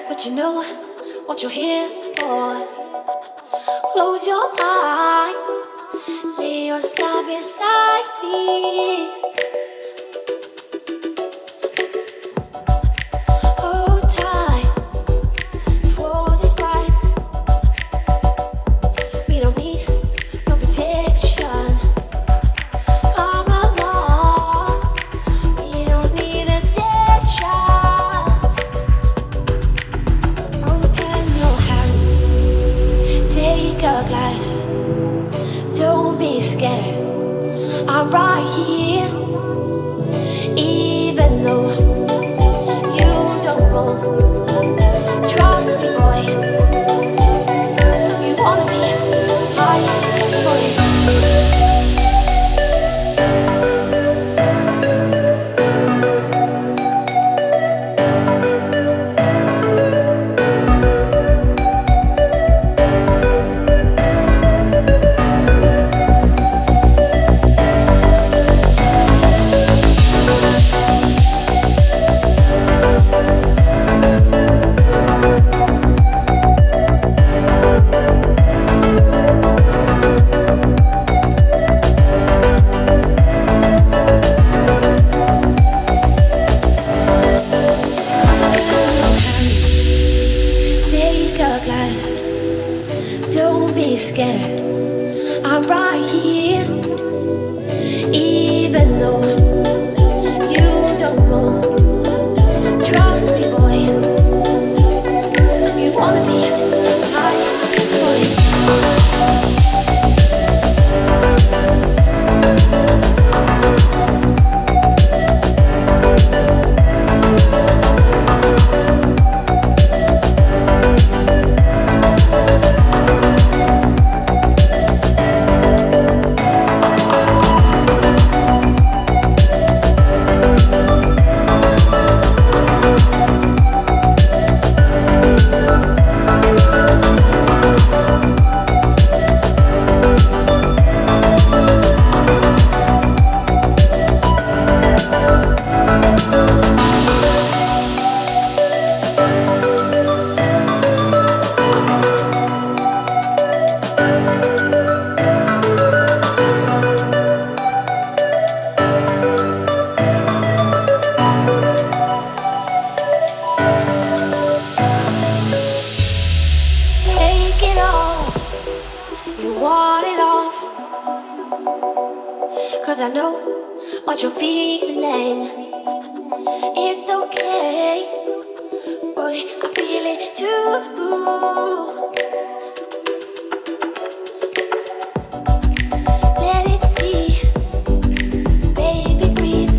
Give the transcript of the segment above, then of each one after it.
but you know what you're here for. Close your eyes, lay yourself beside me. Hold tight for this fight. We don't need no protection. Come along, we don't need attention. Open your hand, take a glass. Don't be scared, I'm right here. Even though you don't know, trust me, boy. You wanna be high for this. Take a glass, don't be scared. I'm right here, even though you don't know. Trust me, boy. You wanna be high for it. Take it off, you want it off. 'Cause I know what you're feeling. It's okay, boy, I feel it too. Let it be, baby, breathe.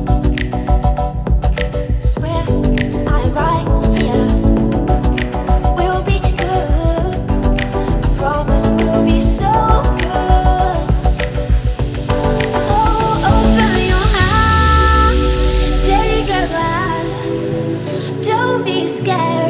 Swear I'm right here. We'll be good, I promise we'll be so good. Oh, open your eyes, take a glass. Don't be scared.